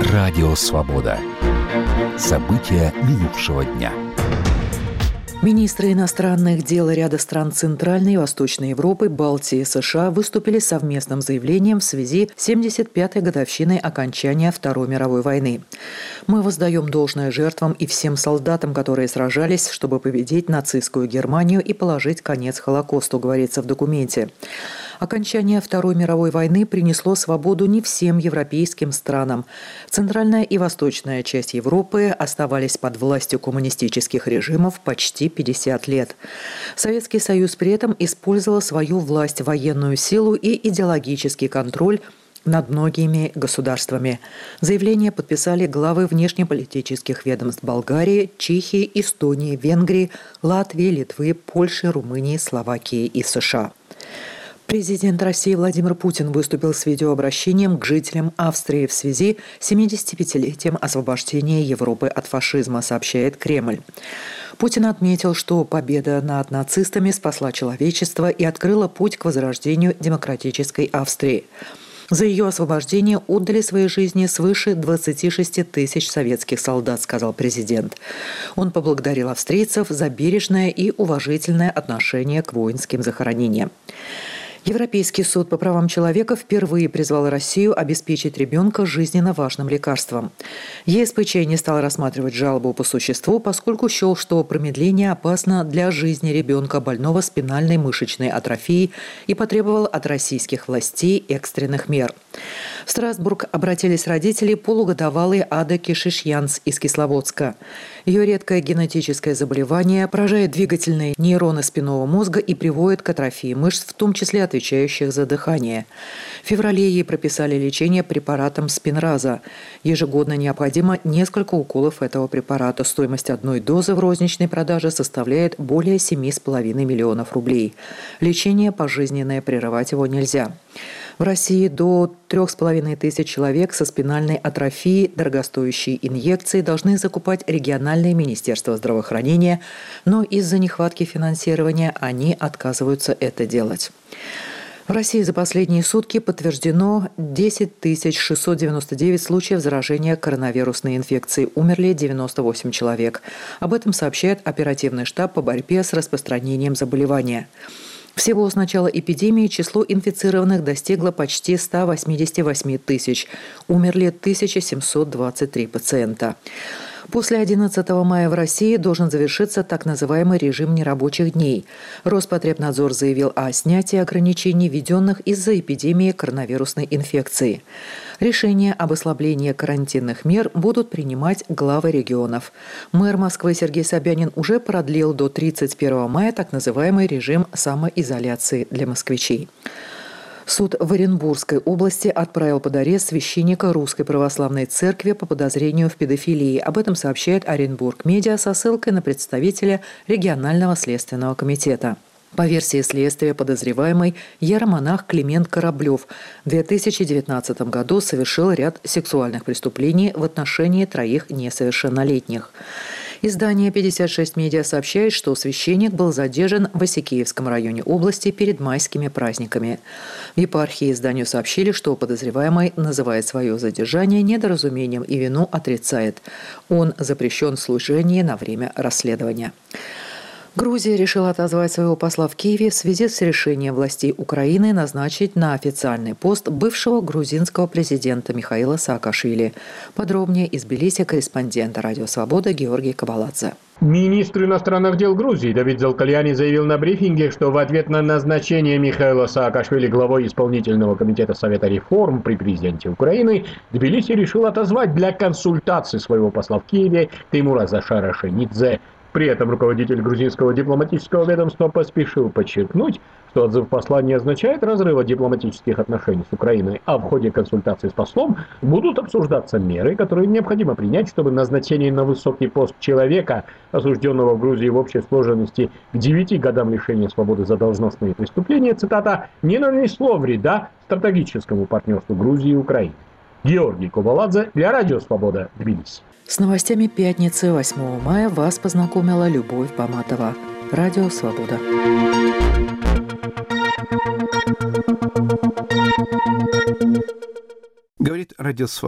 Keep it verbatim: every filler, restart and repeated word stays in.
Радио «Свобода». События минувшего дня. Министры иностранных дел ряда стран Центральной и Восточной Европы, Балтии и США выступили с совместным заявлением в связи с семьдесят пятой годовщиной окончания Второй мировой войны. «Мы воздаем должное жертвам и всем солдатам, которые сражались, чтобы победить нацистскую Германию и положить конец Холокосту», говорится в документе. Окончание Второй мировой войны принесло свободу не всем европейским странам. Центральная и восточная часть Европы оставались под властью коммунистических режимов почти пятьдесят лет. Советский Союз при этом использовал свою власть, военную силу и идеологический контроль над многими государствами. Заявление подписали главы внешнеполитических ведомств Болгарии, Чехии, Эстонии, Венгрии, Латвии, Литвы, Польши, Румынии, Словакии и США. Президент России Владимир Путин выступил с видеообращением к жителям Австрии в связи с семидесятипятилетием освобождения Европы от фашизма, сообщает Кремль. Путин отметил, что победа над нацистами спасла человечество и открыла путь к возрождению демократической Австрии. За ее освобождение отдали свои жизни свыше двадцати шести тысяч советских солдат, сказал президент. Он поблагодарил австрийцев за бережное и уважительное отношение к воинским захоронениям. Европейский суд по правам человека впервые призвал Россию обеспечить ребенка жизненно важным лекарством. ЕСПЧ не стал рассматривать жалобу по существу, поскольку счел, что промедление опасно для жизни ребенка, больного спинальной мышечной атрофией, и потребовал от российских властей экстренных мер. В Страсбург обратились родители полугодовалой Ады Кишишьянц из Кисловодска. Ее редкое генетическое заболевание поражает двигательные нейроны спинного мозга и приводит к атрофии мышц, в том числе отвечающих за дыхание. В феврале ей прописали лечение препаратом Спинраза. Ежегодно необходимо несколько уколов этого препарата. Стоимость одной дозы в розничной продаже составляет более семи с половиной миллионов рублей. Лечение пожизненное, прерывать его нельзя. В России до трех с половиной тысяч человек со спинальной атрофией дорогостоящие инъекции должны закупать региональные министерства здравоохранения, но из-за нехватки финансирования они отказываются это делать. В России за последние сутки подтверждено десять тысяч шестьсот девяносто девять случаев заражения коронавирусной инфекцией. Умерли девяносто восемь человек. Об этом сообщает оперативный штаб по борьбе с распространением заболевания. Всего с начала эпидемии число инфицированных достигло почти ста восьмидесяти восьми тысяч. Умерли тысяча семьсот двадцать три пациента. После одиннадцатого мая в России должен завершиться так называемый режим нерабочих дней. Роспотребнадзор заявил о снятии ограничений, введенных из-за эпидемии коронавирусной инфекции. Решения об ослаблении карантинных мер будут принимать главы регионов. Мэр Москвы Сергей Собянин уже продлил до тридцать первого мая так называемый режим самоизоляции для москвичей. Суд в Оренбургской области отправил под арест священника Русской Православной Церкви по подозрению в педофилии. Об этом сообщает Оренбург Медиа со ссылкой на представителя регионального следственного комитета. По версии следствия, подозреваемый иеромонах Климент Кораблев в две тысячи девятнадцатом году совершил ряд сексуальных преступлений в отношении троих несовершеннолетних. Издание «пятьдесят шесть медиа» сообщает, что священник был задержан в Осикеевском районе области перед майскими праздниками. В епархии изданию сообщили, что подозреваемый называет свое задержание недоразумением и вину отрицает. Он запрещен в служении на время расследования. Грузия решила отозвать своего посла в Киеве в связи с решением властей Украины назначить на официальный пост бывшего грузинского президента Михаила Саакашвили. Подробнее из Тбилиси корреспондента «Радио Свобода» Георгий Кабаладзе. Министр иностранных дел Грузии Давид Залкальяни заявил на брифинге, что в ответ на назначение Михаила Саакашвили главой исполнительного комитета Совета реформ при президенте Украины, Тбилиси решил отозвать для консультаций своего посла в Киеве Теймура Зашара Шенидзе. При этом руководитель грузинского дипломатического ведомства поспешил подчеркнуть, что отзыв посла не означает разрыва дипломатических отношений с Украиной, а в ходе консультаций с послом будут обсуждаться меры, которые необходимо принять, чтобы назначение на высокий пост человека, осужденного в Грузии в общей сложности к девяти годам лишения свободы за должностные преступления, цитата, не нанесло вреда стратегическому партнерству Грузии и Украины. Георгий Кабаладзе для Радио Свобода, Тбилиси. С новостями пятницы, восьмого мая, вас познакомила Любовь Баматова. Радио Свобода. Говорит Радио Свобода.